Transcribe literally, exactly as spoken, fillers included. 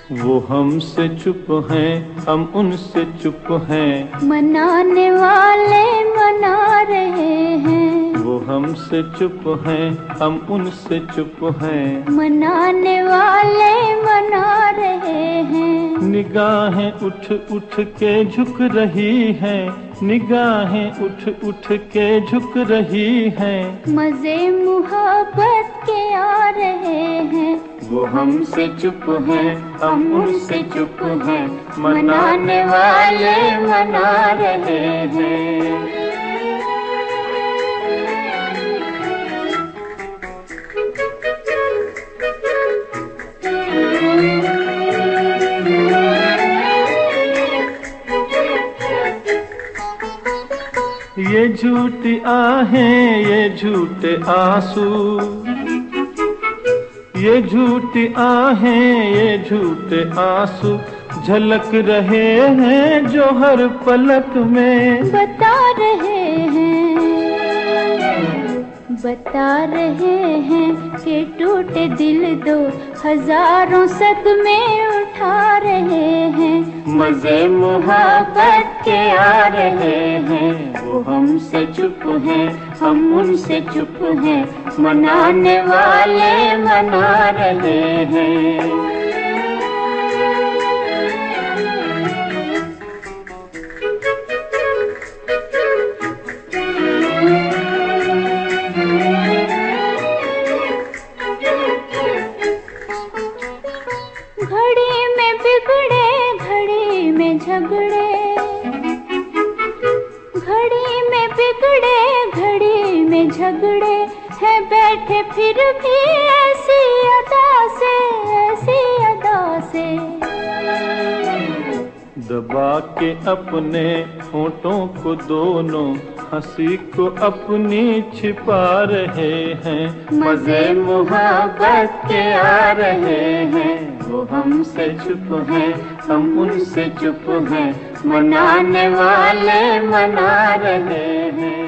वो हमसे चुप हैं, हम उनसे चुप हैं। मनाने वाले मना रहे हैं। वो हमसे चुप हैं, हम उनसे चुप हैं। मनाने वाले मना रहे हैं। निगाहें उठ उठ के झुक रही हैं, निगाहें उठ उठ के झुक रही हैं। मजे मुहब्बत के आ रहे हैं। वो हमसे चुप हैं, हम उनसे चुप हैं। मनाने वाले मना रहे हैं। ये झूठी आहें, ये झूठे आंसू, ये झूठी आहें, ये झूठे आंसू झलक रहे हैं जो हर पलक में। बता रहे हैं, बता रहे हैं कि टूटे दिल दो हजारों सदमे उठा रहे हैं। मजे मुहब्बत के आ रहे हैं। वो हमसे चुप हैं, हम उनसे चुप हैं। मनाने वाले मना रहे हैं। घड़ी में बिगड़े, घड़ी में झगड़े, घड़ी में बिगड़े, घड़ी में झगड़े हैं बैठे फिर भी ऐसी अदा से, ऐसी अदा से। दबा के अपने होठों को दोनों हंसी को अपनी छिपा रहे हैं। मजे मुहब्बत के आ रहे हैं। वो हमसे चुप हैं, हम उनसे चुप हैं। मनाने वाले मना रहे हैं।